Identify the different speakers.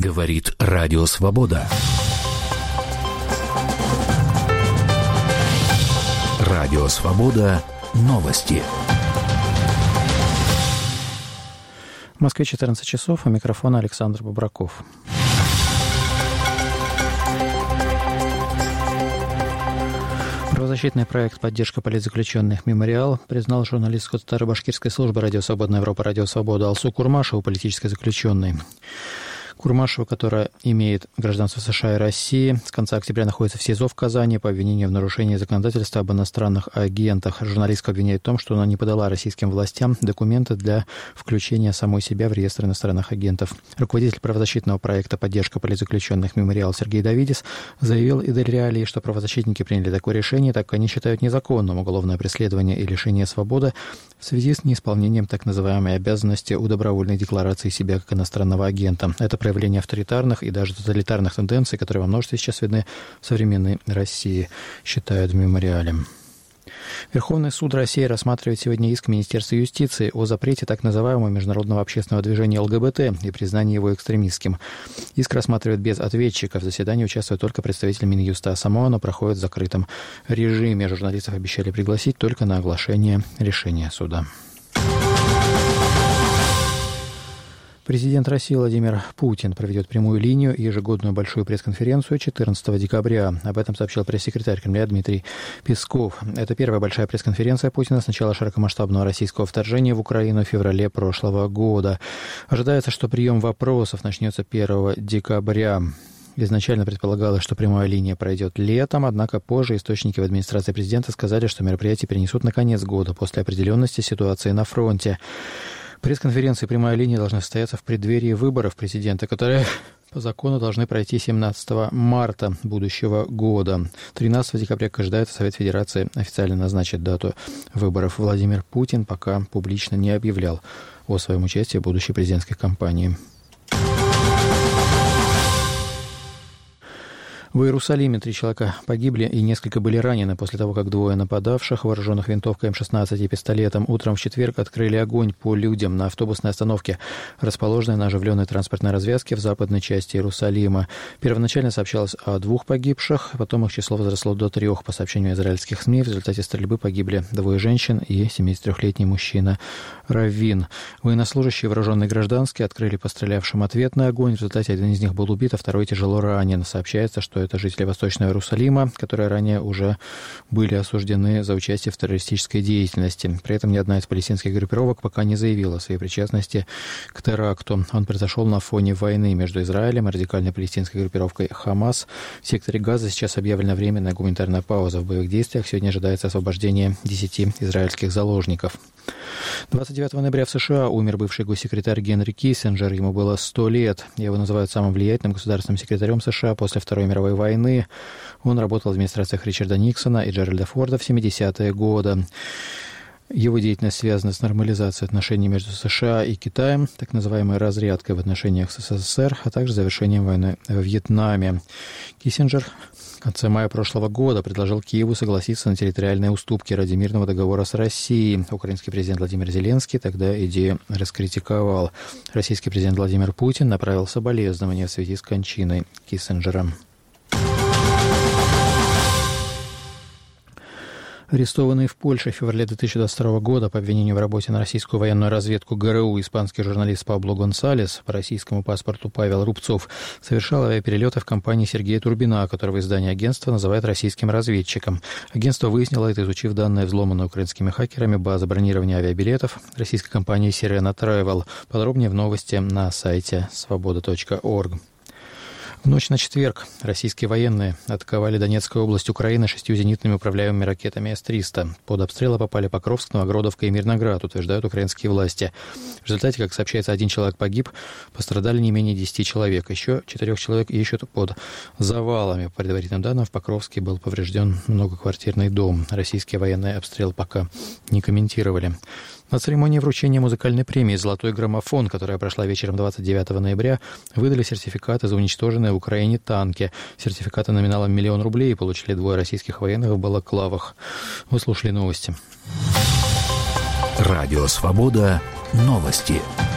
Speaker 1: Говорит Радио Свобода. Радио Свобода. Новости.
Speaker 2: В Москве 14 часов, у микрофона Александр Бобраков. Правозащитный проект «Поддержка политзаключенных. Мемориал» признал журналист Старобашкирской службы «Радио Свободная Европа», «Радио Свобода» Алсу Курмашеву политической заключенной. Курмашева, которая имеет гражданство США и России, с конца октября находится в СИЗО в Казани по обвинению в нарушении законодательства об иностранных агентах. Журналистка обвиняет в том, что она не подала российским властям документы для включения самой себя в реестр иностранных агентов. Руководитель правозащитного проекта «Поддержка политзаключенных. Мемориал» Сергей Давидис заявил Идель Реалии, что правозащитники приняли такое решение, так как они считают незаконным уголовное преследование и лишение свободы в связи с неисполнением так называемой обязанности у добровольной декларации себя как иностранного агента. Это проявление авторитарных и даже тоталитарных тенденций, которые во множестве сейчас видны в современной России, считают в мемориале. Верховный суд России рассматривает сегодня иск Министерства юстиции о запрете так называемого международного общественного движения ЛГБТ и признании его экстремистским. Иск рассматривают без ответчика. В заседании участвует только представитель Минюста, а само оно проходит в закрытом режиме. Журналистов обещали пригласить только на оглашение решения суда. Президент России Владимир Путин проведет прямую линию и ежегодную большую пресс-конференцию 14 декабря. Об этом сообщил пресс-секретарь Кремля Дмитрий Песков. Это первая большая пресс-конференция Путина с начала широкомасштабного российского вторжения в Украину в феврале прошлого года. Ожидается, что прием вопросов начнется 1 декабря. Изначально предполагалось, что прямая линия пройдет летом, однако позже источники в администрации президента сказали, что мероприятие перенесут на конец года после определенности ситуации на фронте. Пресс-конференции «Прямая линия» должны состояться в преддверии выборов президента, которые по закону должны пройти 17 марта будущего года. 13 декабря, как ожидается, Совет Федерации официально назначит дату выборов. Владимир Путин пока публично не объявлял о своем участии в будущей президентской кампании. В Иерусалиме 3 человека погибли и несколько были ранены после того, как двое нападавших, вооруженных винтовкой М-16 и пистолетом, утром в четверг открыли огонь по людям на автобусной остановке, расположенной на оживленной транспортной развязке в западной части Иерусалима. Первоначально сообщалось о 2 погибших, потом их число возросло до 3. По сообщению израильских СМИ, в результате стрельбы погибли 2 женщин и 73-летний мужчина Раввин. Военнослужащие, вооруженные гражданские, открыли по стрелявшим ответный огонь. В результате один из них был убит, а второй тяжело ранен. Сообщается, что это жители Восточного Иерусалима, которые ранее уже были осуждены за участие в террористической деятельности. При этом ни одна из палестинских группировок пока не заявила о своей причастности к теракту. Он произошел на фоне войны между Израилем и радикальной палестинской группировкой «Хамас». В секторе Газа сейчас объявлена временная гуманитарная пауза в боевых действиях. Сегодня ожидается освобождение 10 израильских заложников. 29 ноября в США умер бывший госсекретарь Генри Киссинджер. Ему было 100 лет. Его называют самым влиятельным государственным секретарем США после Второй мировой войны. Он работал в администрациях Ричарда Никсона и Джеральда Форда в 70-е годы. Его деятельность связана с нормализацией отношений между США и Китаем, так называемой разрядкой в отношениях с СССР, а также завершением войны во Вьетнаме. Киссинджер в конце мая прошлого года предложил Киеву согласиться на территориальные уступки ради мирного договора с Россией. Украинский президент Владимир Зеленский тогда идею раскритиковал. Российский президент Владимир Путин направил соболезнования в связи с кончиной Киссинджера. Арестованный в Польше в феврале 2022 года по обвинению в работе на российскую военную разведку ГРУ испанский журналист Пабло Гонсалес, по российскому паспорту Павел Рубцов, совершал авиаперелеты в компании Сергея Турбина, которого издание агентства называет российским разведчиком. Агентство выяснило это, изучив данные взломанной украинскими хакерами базы бронирования авиабилетов российской компании Sirena Travel. Подробнее в новости на сайте svoboda.org. В ночь на четверг российские военные атаковали Донецкую область Украины 6 зенитными управляемыми ракетами С-300. Под обстрелы попали Покровск, Новогродовка и Мирноград, утверждают украинские власти. В результате, как сообщается, 1 человек погиб, пострадали не менее 10 человек. Еще 4 человек ищут под завалами. По предварительным данным, в Покровске был поврежден многоквартирный дом. Российские военные обстрел пока не комментировали. На церемонии вручения музыкальной премии «Золотой граммофон», которая прошла вечером 29 ноября, выдали сертификаты за уничтоженные в Украине танки. Сертификаты номиналом 1 000 000 рублей получили 2 российских военных в балаклавах. Вы слушали новости.
Speaker 1: Радио «Свобода». Новости.